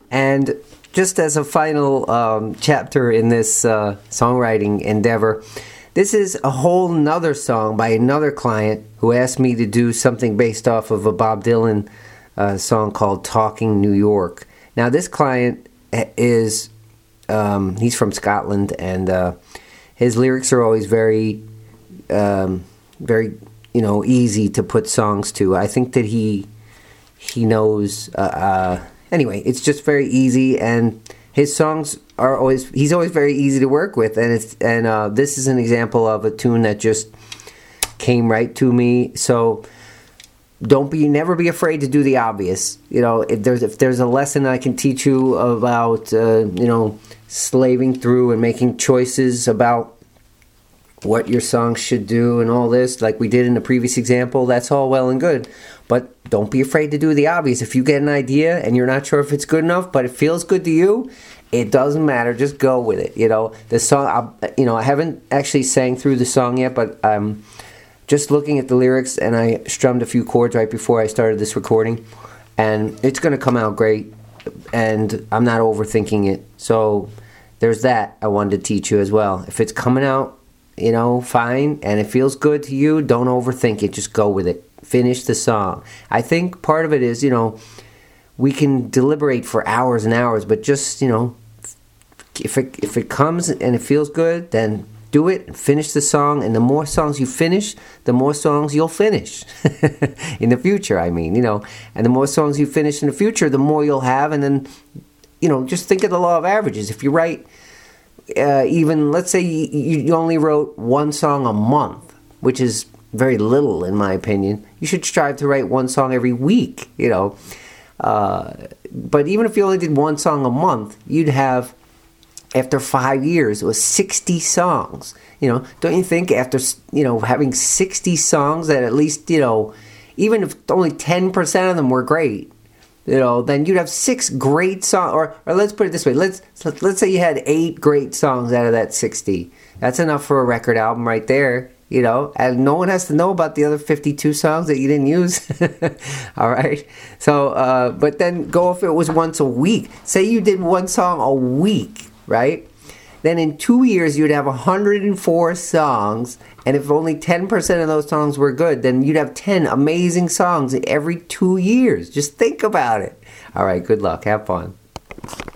And just as a final chapter in this songwriting endeavor, this is a whole nother song by another client who asked me to do something based off of a Bob Dylan song called Talking New York. Now, this client is, he's from Scotland, and his lyrics are always very, very, easy to put songs to. I think that he knows, anyway, it's just very easy, and his songs are he's always very easy to work with, and this is an example of a tune that just came right to me. So never be afraid to do the obvious. If there's a lesson I can teach you about, slaving through and making choices about what your song should do and all this, like we did in the previous example, that's all well and good. But don't be afraid to do the obvious. If you get an idea and you're not sure if it's good enough, but it feels good to you, it doesn't matter. Just go with it. The song, I haven't actually sang through the song yet, but I'm just looking at the lyrics, and I strummed a few chords right before I started this recording, and it's going to come out great, and I'm not overthinking it. So there's that I wanted to teach you as well. If it's coming out, fine, and it feels good to you, don't overthink it. Just go with it. Finish the song. I think part of it is, we can deliberate for hours and hours, but just, if it comes and it feels good, then do it and finish the song. And the more songs you finish, the more songs you'll finish in the future, and the more songs you finish in the future, the more you'll have. And then, just think of the law of averages. If you write, even, let's say you only wrote one song a month, which is very little in my opinion, you should strive to write one song every week, but even if you only did one song a month, you'd have, after 5 years, it was 60 songs. Don't you think after, having 60 songs that at least, even if only 10% of them were great, then you'd have 6 great songs. Or let's put it this way. Let's say you had 8 great songs out of that 60. That's enough for a record album right there, and no one has to know about the other 52 songs that you didn't use. All right. So, but then go if it was once a week. Say you did one song a week, right? Then in 2 years, you'd have 104 songs. And if only 10% of those songs were good, then you'd have 10 amazing songs every 2 years. Just think about it. All right, good luck. Have fun.